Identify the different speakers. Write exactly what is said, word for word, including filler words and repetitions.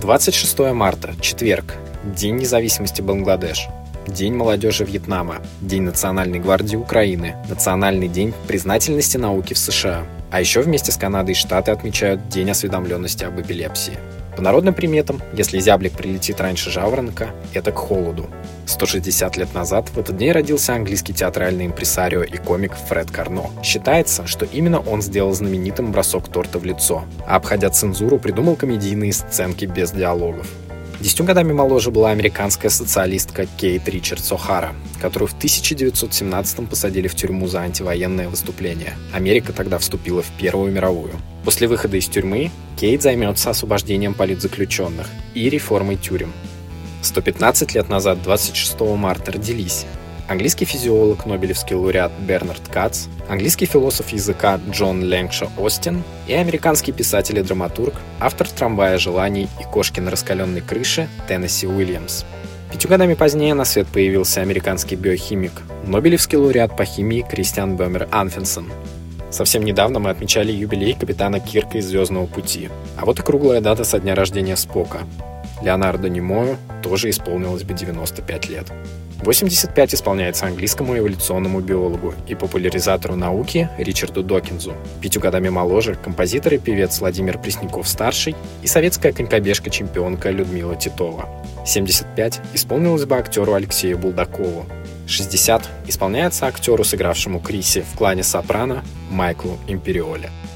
Speaker 1: двадцать шестое марта, четверг, День независимости Бангладеш, День молодежи Вьетнама, День Национальной гвардии Украины, Национальный день признательности науки в США. А еще вместе с Канадой Штаты отмечают День осведомленности об эпилепсии. По народным приметам, если зяблик прилетит раньше жаворонка, это к холоду. сто шестьдесят лет назад в этот день родился английский театральный импресарио и комик Фред Карно. Считается, что именно он сделал знаменитым бросок торта в лицо, а обходя цензуру, придумал комедийные сценки без диалогов. Десятью годами моложе была американская социалистка Кейт Ричардс О'Хара, которую в тысяча девятьсот семнадцатом посадили в тюрьму за антивоенное выступление. Америка тогда вступила в Первую мировую. После выхода из тюрьмы Кейт займется освобождением политзаключенных и реформой тюрем. сто пятнадцать лет назад, двадцать шестого марта, родились английский физиолог, нобелевский лауреат Бернард Кац, английский философ языка Джон Лэнгшо Остин и американский писатель и драматург, автор «Трамвая желаний» и «Кошки на раскаленной крыше» Теннесси Уильямс. Пятью годами позднее на свет появился американский биохимик, нобелевский лауреат по химии Кристиан Бемер Анфенсен. Совсем недавно мы отмечали юбилей капитана Кирка из «Звездного пути», а вот и круглая дата со дня рождения Спока. Леонардо Немою тоже исполнилось бы девяносто пять лет. восемьдесят пять исполняется английскому эволюционному биологу и популяризатору науки Ричарду Докинзу. Пятью годами моложе композитор и певец Владимир Пресняков-старший и советская конькобежка-чемпионка Людмила Титова. семьдесят пять исполнилось бы актеру Алексею Булдакову. шестьдесят исполняется актеру, сыгравшему Криси в клане Сопрано, Майклу Империоле.